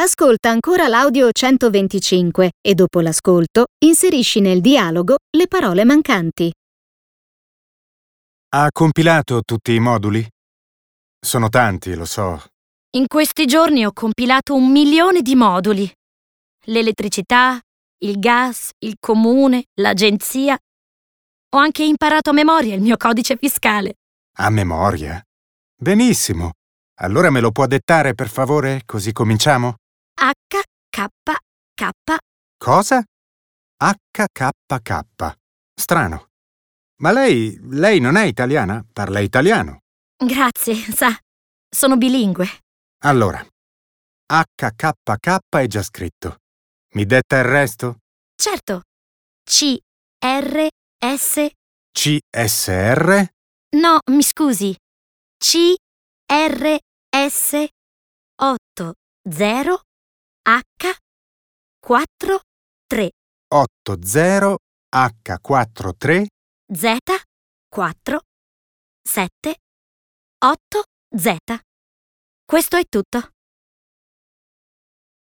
Ascolta ancora l'audio 125 e dopo l'ascolto inserisci nel dialogo le parole mancanti. Ha compilato tutti i moduli? Sono tanti, lo so. In questi giorni ho compilato 1 milione di moduli. L'elettricità, il gas, il comune, l'agenzia. Ho anche imparato a memoria il mio codice fiscale. A memoria? Benissimo. Allora me lo può dettare, per favore, così cominciamo? HKK. Cosa? HKK. Strano. Ma lei non è italiana? Parla italiano. Grazie, sa. Sono bilingue. Allora, HKK è già scritto. Mi detta il resto? Certo. CRS. CSR? No, mi scusi. CRS 80 H43 80 H43 Z4 7 8 Z. Questo è tutto.